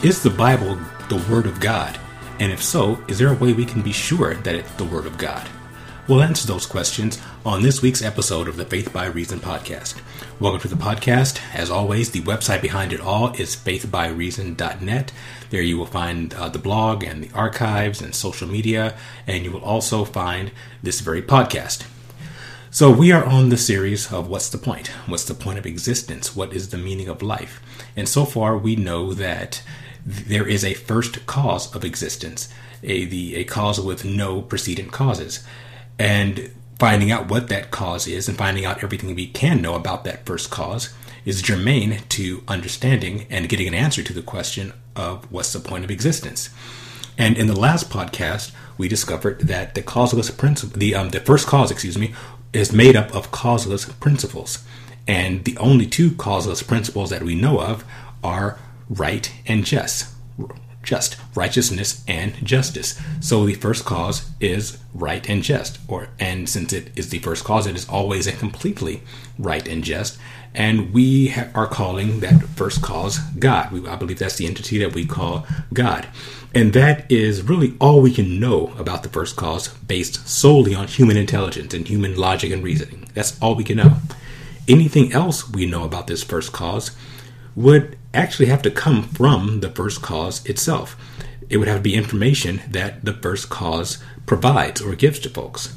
Is the Bible the Word of God? And if so, is there a way we can be sure that it's the Word of God? We'll answer those questions on this week's episode of the Faith by Reason podcast. Welcome to the podcast. As always, the website behind it all is faithbyreason.net. There you will find the blog and the archives and social media, and you will also find this very podcast. So we are on the series of What's the Point? What's the point of existence? What is the meaning of life? And so far we know that there is a first cause of existence, a cause with no precedent causes. And finding out what that cause is and finding out everything we can know about that first cause is germane to understanding and getting an answer to the question of what's the point of existence. And in the last podcast, we discovered that the causeless principle, the first cause, is made up of causeless principles. And the only two causeless principles that we know of are right and just, righteousness and justice. So the first cause is right and just, and since it is the first cause, it is always and completely right and just. And we are calling that first cause God. I believe that's the entity that we call God. And that is really all we can know about the first cause based solely on human intelligence and human logic and reasoning. That's all we can know. Anything else we know about this first cause would actually have to come from the first cause itself. It would have to be information that the first cause provides or gives to folks.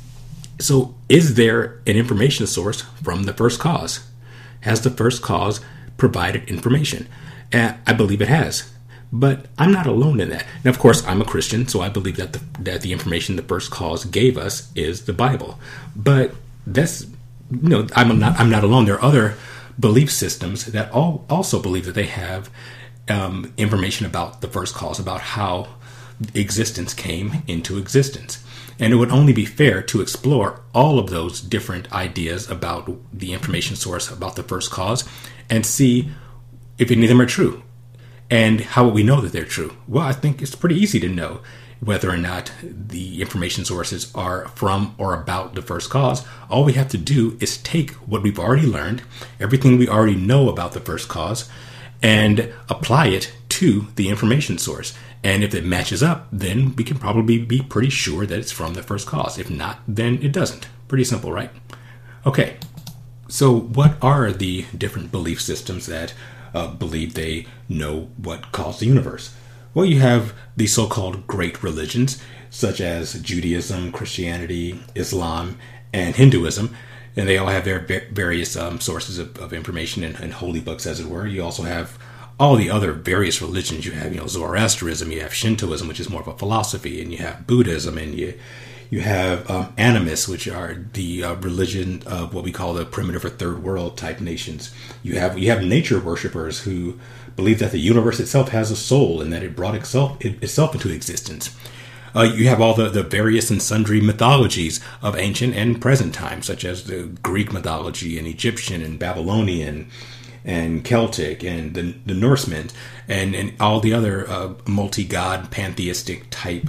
So is there an information source from the first cause? Has the first cause provided information? I believe it has. But I'm not alone in that. Now, of course, I'm a Christian, so I believe that the information the first cause gave us is the Bible. But that's, I'm not alone. There are other belief systems that also believe that they have information about the first cause, about how existence came into existence. And it would only be fair to explore all of those different ideas about the information source about the first cause and see if any of them are true. And how will we know that they're true? Well, I think it's pretty easy to know whether or not the information sources are from or about the first cause. All we have to do is take what we've already learned, everything we already know about the first cause, and apply it to the information source. And if it matches up, then we can probably be pretty sure that it's from the first cause. If not, then it doesn't. Pretty simple, right? Okay, so what are the different belief systems that believe they know what caused the universe? Well, you have the so-called great religions, such as Judaism, Christianity, Islam, and Hinduism, and they all have their various sources of information and holy books, as it were. You also have all the other various religions. You have, Zoroastrianism, you have Shintoism, which is more of a philosophy, and you have Buddhism, and you have animists, which are the religion of what we call the primitive or third world type nations. You have nature worshippers who believe that the universe itself has a soul and that it brought itself into existence. You have all the various and sundry mythologies of ancient and present times, such as the Greek mythology and Egyptian and Babylonian and Celtic and the Norsemen and all the other multi-god pantheistic type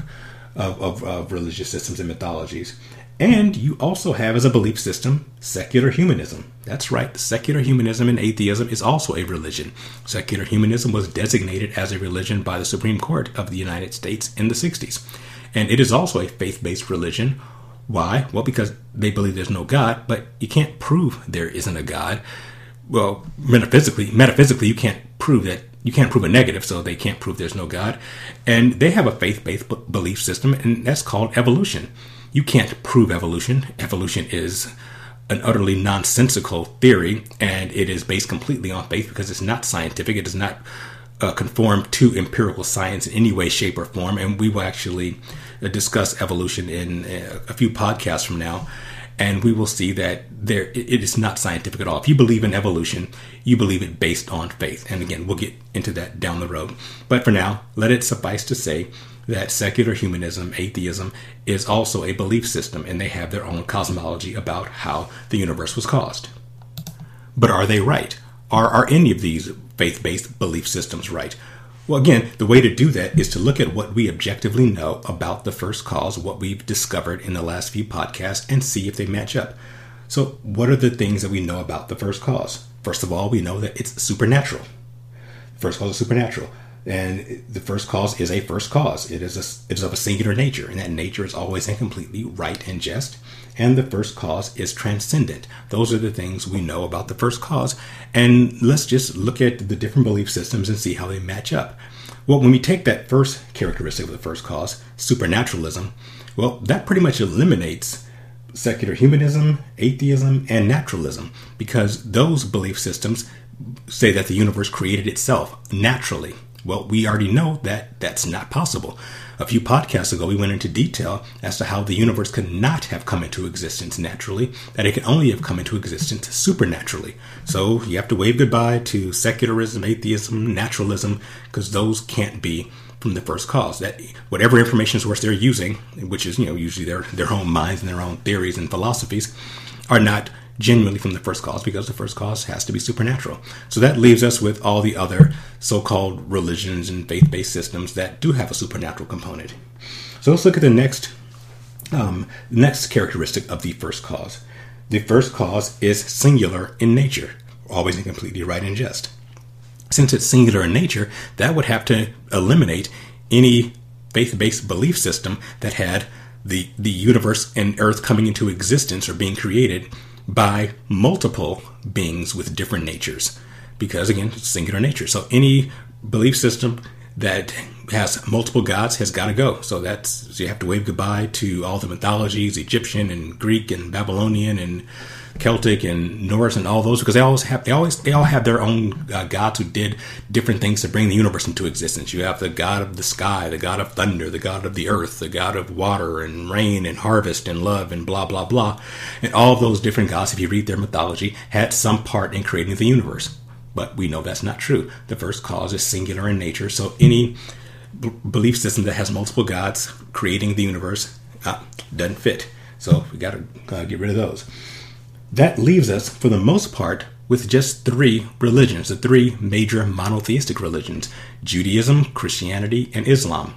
of religious systems and mythologies. And you also have, as a belief system, secular humanism. That's right, secular humanism and atheism is also a religion. Secular humanism was designated as a religion by the Supreme Court of the United States in the 60s. And it is also a faith-based religion. Why? Well, because they believe there's no God, but you can't prove there isn't a God. Well, metaphysically, you can't prove that. You can't prove a negative, so they can't prove there's no God. And they have a faith-based belief system, and that's called evolution. You can't prove evolution. Evolution is an utterly nonsensical theory, and it is based completely on faith because it's not scientific. It does not conform to empirical science in any way, shape, or form. And we will actually discuss evolution in a few podcasts from now. And we will see that it is not scientific at all. If you believe in evolution, you believe it based on faith. And again, we'll get into that down the road. But for now, let it suffice to say that secular humanism, atheism, is also a belief system, and they have their own cosmology about how the universe was caused. But are they right? Are any of these faith-based belief systems right? Well, again, the way to do that is to look at what we objectively know about the first cause, what we've discovered in the last few podcasts, and see if they match up. So what are the things that we know about the first cause? First of all, we know that it's supernatural. The first cause is supernatural. And the first cause is a first cause. It is of a singular nature, and that nature is always and completely right and just. And the first cause is transcendent. Those are the things we know about the first cause. And let's just look at the different belief systems and see how they match up. Well, when we take that first characteristic of the first cause, supernaturalism, well, that pretty much eliminates secular humanism, atheism, and naturalism, because those belief systems say that the universe created itself naturally. Well, we already know that that's not possible. A few podcasts ago, we went into detail as to how the universe could not have come into existence naturally, that it could only have come into existence supernaturally. So you have to wave goodbye to secularism, atheism, naturalism, because those can't be from the first cause. That whatever information source they're using, which is usually their own minds and their own theories and philosophies, are not genuinely from the first cause, because the first cause has to be supernatural. So that leaves us with all the other so-called religions and faith-based systems that do have a supernatural component. So let's look at the next characteristic of the first cause. The first cause is singular in nature, always and completely right and just. Since it's singular in nature, that would have to eliminate any faith-based belief system that had the universe and earth coming into existence or being created by multiple beings with different natures, because again, it's singular nature. So any belief system that has multiple gods has got to go. So you have to wave goodbye to all the mythologies, Egyptian and Greek and Babylonian and Celtic and Norse and all those, because they all have their own gods who did different things to bring the universe into existence. You have the god of the sky, the god of thunder, the god of the earth, the god of water and rain and harvest and love and blah blah blah. And all of those different gods, if you read their mythology, had some part in creating the universe. But we know that's not true. The first cause is singular in nature, so any belief system that has multiple gods creating the universe doesn't fit. So we got to get rid of those. That leaves us, for the most part, with just three religions, the three major monotheistic religions: Judaism, Christianity, and Islam.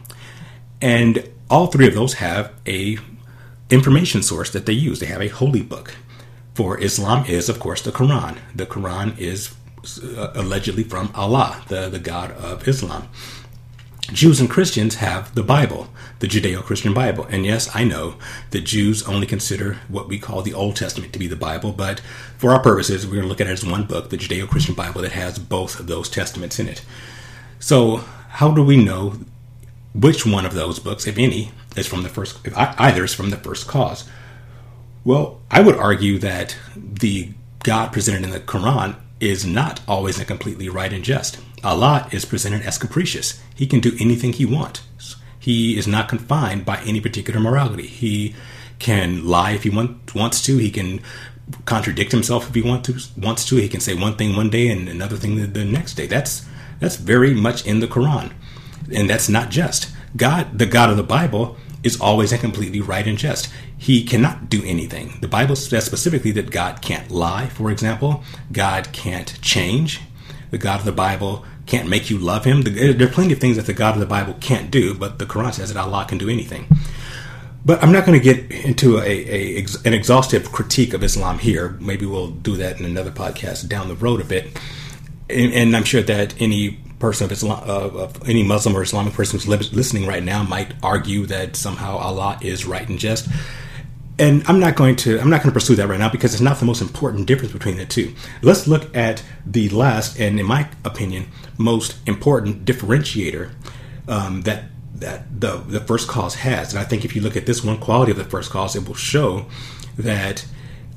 And all three of those have a information source that they use. They have a holy book. For Islam is, of course, the Quran. The Quran is allegedly from Allah, the God of Islam. Jews and Christians have the Bible, the Judeo-Christian Bible. And yes, I know that Jews only consider what we call the Old Testament to be the Bible, but for our purposes, we're going to look at it as one book, the Judeo-Christian Bible, that has both of those testaments in it. So how do we know which one of those books, if any, is from the first, if either is from the first cause? Well, I would argue that the God presented in the Quran is not always and completely right and just. Allah is presented as capricious. He can do anything he wants. He is not confined by any particular morality. He can lie if he wants to. He can contradict himself if he wants to. He can say one thing one day and another thing the next day. That's very much in the Quran, and that's not just. God, the God of the Bible, is always and completely right and just. He cannot do anything. The Bible says specifically that God can't lie, for example. God can't change. The God of the Bible can't make you love him. There are plenty of things that the God of the Bible can't do, but the Quran says that Allah can do anything. But I'm not going to get into an exhaustive critique of Islam here. Maybe we'll do that in another podcast down the road a bit. And I'm sure that any person of Islam, any Muslim or Islamic person who's listening right now might argue that somehow Allah is right and just. And I'm not going to pursue that right now, because it's not the most important difference between the two. Let's look at the last, and in my opinion, most important differentiator that the first cause has. And I think if you look at this one quality of the first cause, it will show that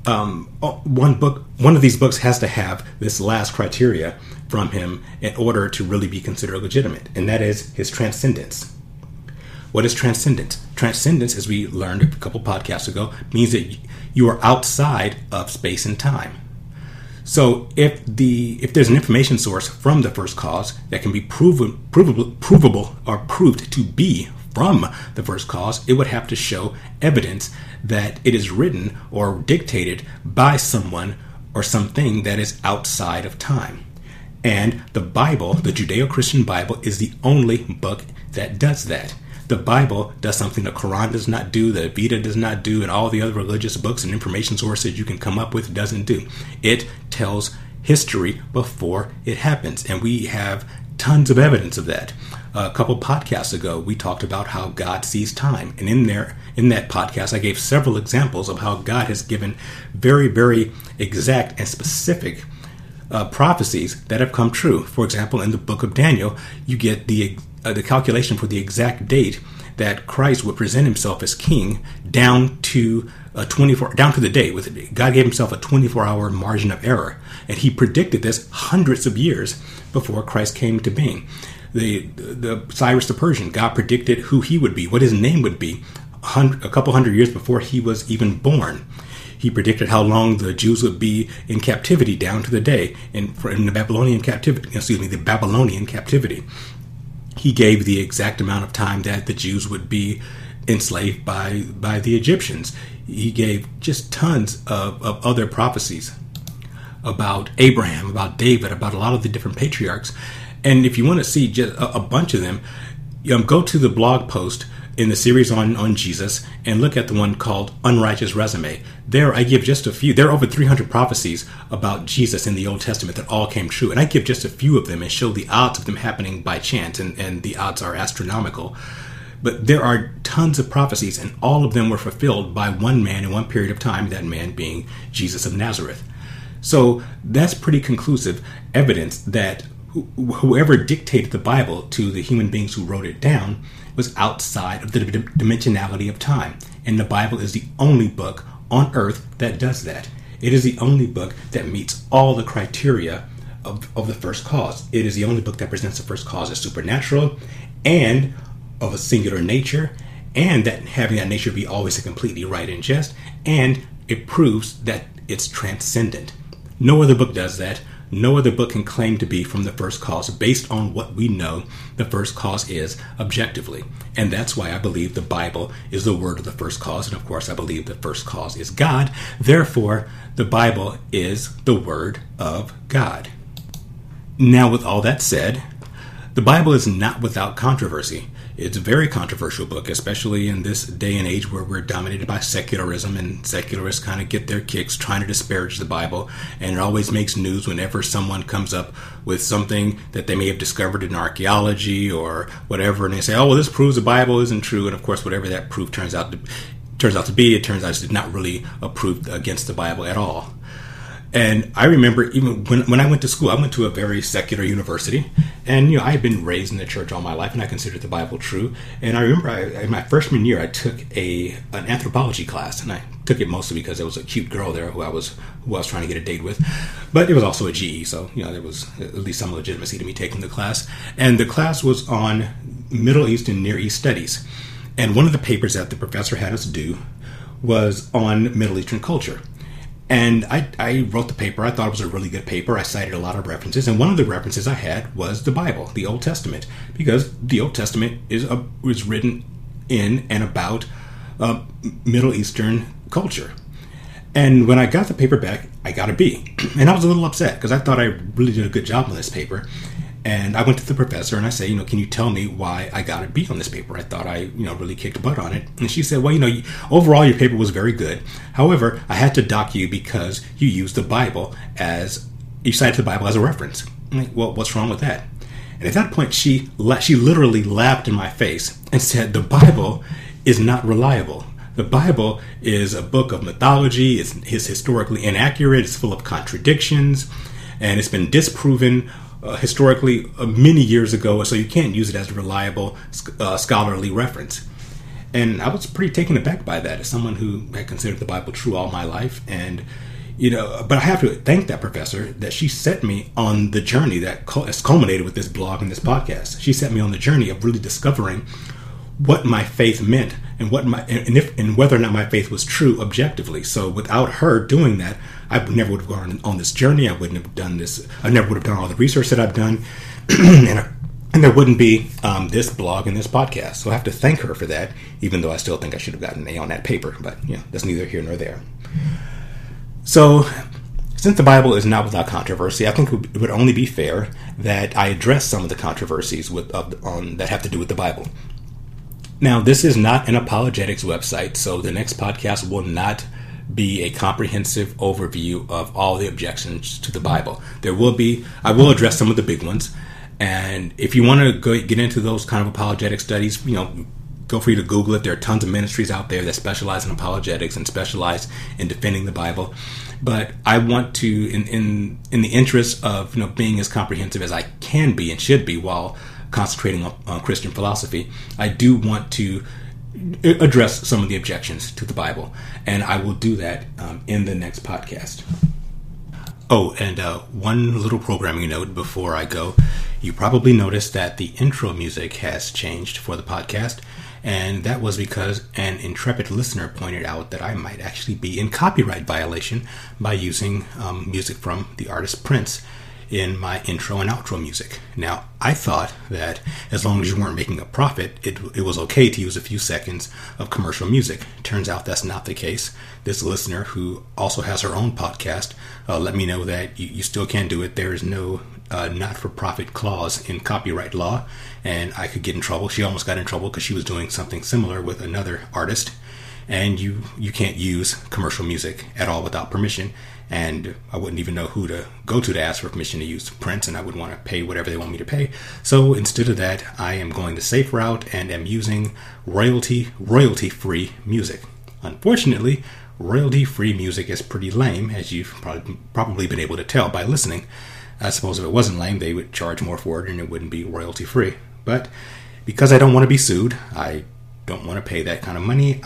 one of these books has to have this last criteria from him in order to really be considered legitimate, and that is his transcendence. What is transcendence? Transcendence, as we learned a couple podcasts ago, means that you are outside of space and time. So if there's an information source from the first cause that can be provable or proved to be from the first cause, it would have to show evidence that it is written or dictated by someone or something that is outside of time. And the Bible, the Judeo-Christian Bible, is the only book that does that. The Bible does something the Quran does not do, the Veda does not do, and all the other religious books and information sources you can come up with doesn't do. It tells history before it happens. And we have tons of evidence of that. A couple podcasts ago, we talked about how God sees time. And in that podcast, I gave several examples of how God has given very, very exact and specific prophecies that have come true. For example, in the book of Daniel, you get the calculation for the exact date that Christ would present himself as king down to the day. God gave himself a 24-hour margin of error, and he predicted this hundreds of years before Christ came to being. The Cyrus the Persian, God predicted who he would be, what his name would be, a couple hundred years before he was even born. He predicted how long the Jews would be in captivity down to the day in the Babylonian captivity. He gave the exact amount of time that the Jews would be enslaved by the Egyptians. He gave just tons of other prophecies about Abraham, about David, about a lot of the different patriarchs. And if you want to see just a bunch of them, go to the blog post in the series on Jesus and look at the one called Unrighteous Resume. There I give just a few. There are over 300 prophecies about Jesus in the Old Testament that all came true. And I give just a few of them and show the odds of them happening by chance. And the odds are astronomical. But there are tons of prophecies, and all of them were fulfilled by one man in one period of time, that man being Jesus of Nazareth. So that's pretty conclusive evidence that whoever dictated the Bible to the human beings who wrote it down was outside of the dimensionality of time. And the Bible is the only book on earth that does that. It is the only book that meets all the criteria of the first cause. It is the only book that presents the first cause as supernatural and of a singular nature, and that having that nature be always and completely right and just, and it proves that it's transcendent. No other book does that. No other book can claim to be from the first cause based on what we know the first cause is objectively. And that's why I believe the Bible is the word of the first cause. And of course, I believe the first cause is God. Therefore, the Bible is the word of God. Now, with all that said, the Bible is not without controversy. It's a very controversial book, especially in this day and age where we're dominated by secularism, and secularists kind of get their kicks trying to disparage the Bible. And it always makes news whenever someone comes up with something that they may have discovered in archaeology or whatever, and they say, oh, well, this proves the Bible isn't true. And of course, whatever that proof turns out to be, it turns out it's not really a proof against the Bible at all. And I remember even when I went to school, I went to a very secular university, and I had been raised in the church all my life, and I considered the Bible true. And I remember in my freshman year, I took an anthropology class, and I took it mostly because there was a cute girl there who I was trying to get a date with. But it was also a GE, so there was at least some legitimacy to me taking the class. And the class was on Middle East and Near East studies. And one of the papers that the professor had us do was on Middle Eastern culture. And I wrote the paper. I thought it was a really good paper. I cited a lot of references. And one of the references I had was the Bible, the Old Testament, because the Old Testament was written in and about Middle Eastern culture. And when I got the paper back, I got a B. And I was a little upset because I thought I really did a good job on this paper. And I went to the professor and I said, can you tell me why I got a B on this paper? I thought I, really kicked butt on it. And she said, well, overall your paper was very good. However, I had to dock you because you used the Bible you cited the Bible as a reference. I'm like, well, what's wrong with that? And at that point, she literally laughed in my face and said, the Bible is not reliable. The Bible is a book of mythology. It's historically inaccurate. It's full of contradictions. And it's been disproven historically many years ago, so you can't use it as a reliable scholarly reference. And I was pretty taken aback by that as someone who had considered the Bible true all my life. And but I have to thank that professor that she set me on the journey that has culminated with this blog and this podcast. She set me on the journey of really discovering what my faith meant and whether or not my faith was true objectively. So without her doing that, I never would have gone on this journey. I wouldn't have done this. I never would have done all the research that I've done, and there wouldn't be this blog and this podcast. So I have to thank her for that, even though I still think I should have gotten an A on that paper. But that's neither here nor there. So, since the Bible is not without controversy, I think it would only be fair that I address some of the controversies that have to do with the Bible. Now, this is not an apologetics website, so the next podcast will not be a comprehensive overview of all the objections to the Bible. I will address some of the big ones, And if you want to go get into those kind of apologetic studies, go free to Google it. There are tons of ministries out there that specialize in apologetics and specialize in defending the Bible. But I want to, in the interest of being as comprehensive as I can be and should be while concentrating on Christian philosophy, I do want to address some of the objections to the Bible, and I will do that in the next podcast. Oh, and one little programming note before I go. You probably noticed that the intro music has changed for the podcast, and that was because an intrepid listener pointed out that I might actually be in copyright violation by using music from the artist Prince in my intro and outro music. Now, I thought that as long as you weren't making a profit, it was okay to use a few seconds of commercial music. Turns out that's not the case. This listener, who also has her own podcast, let me know that you still can do it. There is no not-for-profit clause in copyright law, and I could get in trouble. She almost got in trouble because she was doing something similar with another artist, and you can't use commercial music at all without permission. And I wouldn't even know who to go to ask for permission to use Prince, and I would want to pay whatever they want me to pay. So instead of that, I am going the safe route and am using royalty-free music. Unfortunately, royalty-free music is pretty lame, as you've probably been able to tell by listening. I suppose if it wasn't lame, they would charge more for it and it wouldn't be royalty-free. But because I don't want to be sued, I don't want to pay that kind of money.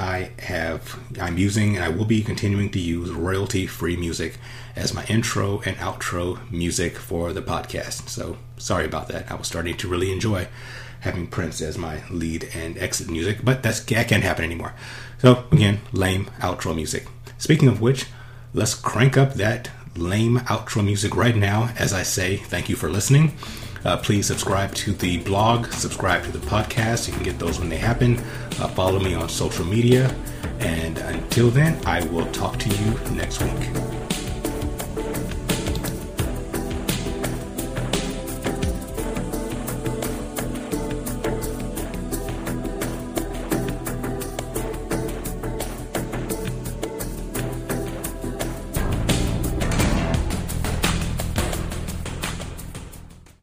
I'm using, and I will be continuing to use, royalty-free music as my intro and outro music for the podcast. So sorry about that. I was starting to really enjoy having Prince as my lead and exit music, but that can't happen anymore. So again, lame outro music. Speaking of which, let's crank up that lame outro music right now as I say thank you for listening. Please subscribe to the blog, subscribe to the podcast. You can get those when they happen. Follow me on social media. And until then, I will talk to you next week.